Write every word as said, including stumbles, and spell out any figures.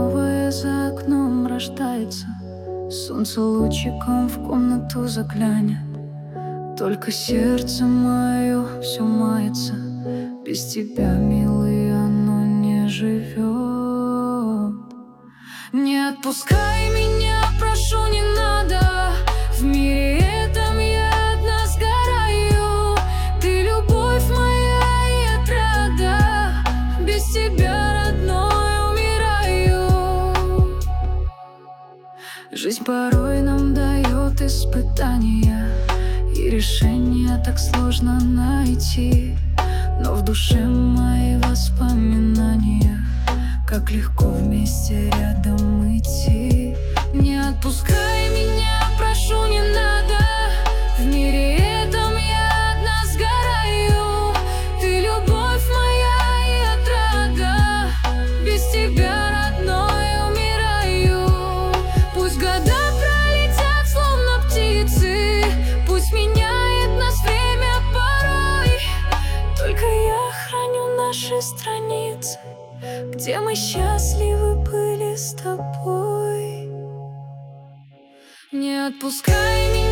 новое за окном рождается. Солнце лучиком в комнату заглянет. Только сердце мое все мается. Без тебя, милый, оно не живет. Не отпускай меня, прошу, не надо. В мире этом я одна сгораю. Ты любовь моя и отрада. Без тебя, родной, умираю. Жизнь порой нам дает испытания, и решение так сложно найти. Но в душе мои воспоминания, как легко вместе рядом идти. Не отпускай меня, прошу, не надо. В мире этом я одна сгораю. Ты любовь моя и отрада. Без тебя, родной, умираю. Пусть года пролетят, словно птицы, пусть меняет нас время порой. Только я храню наши страницы, где мы счастливы были с тобой. Не отпускай меня.